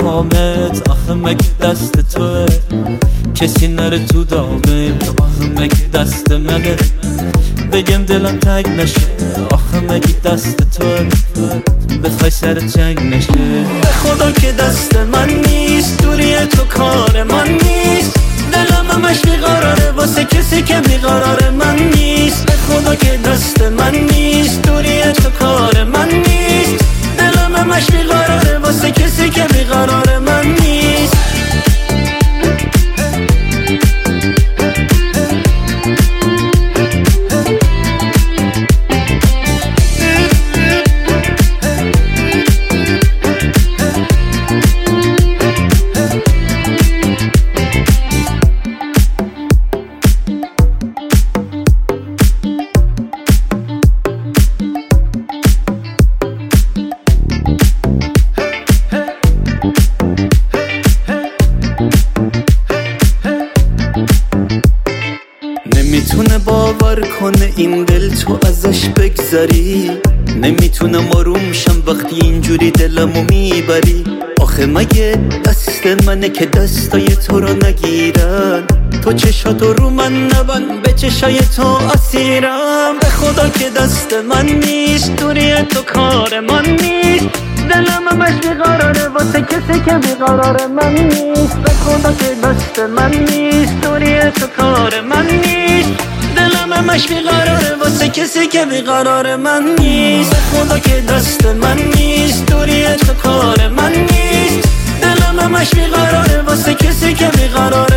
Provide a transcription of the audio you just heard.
پامت، آخه مگه دست توه کسی نره تو دامم، آخه مگه دست منه بگم دلم تنگ نشه، آخه مگه دست توه بخوای سر جنگ نشه. به خدا که دست من نیست، دوری تو کار من نیست، دلم همش بیقراره واسه کسی که بیقرار من نیست. به خدا که دست من نیست، دوری تو کار من نیست، دلم همش بیقراره واسه کسی که بیقرار من نیست. نمیتونه باور کنه این دل تو ازش بگذری، نمیتونم آروم شم وقتی اینجوری دلمو میبری. آخه مگه دست منه که دستای تو رو نگیرن، تو چشاتو رو من نبند، به چشای تو اسیرم. به خدا که دست من نیست، دوری تو کار من نیست، دلم همش بیقراره واسه کسی که بیقرار من نیست. به خدا که دست من نیست، دوری تو کار من نیست، دلم همش بیقراره واسه کسی که بیقرار من نیست. به خدا که دست من نیست، دوری تو کار من نیست، دلم همش بیقراره واسه کسی که بیقرار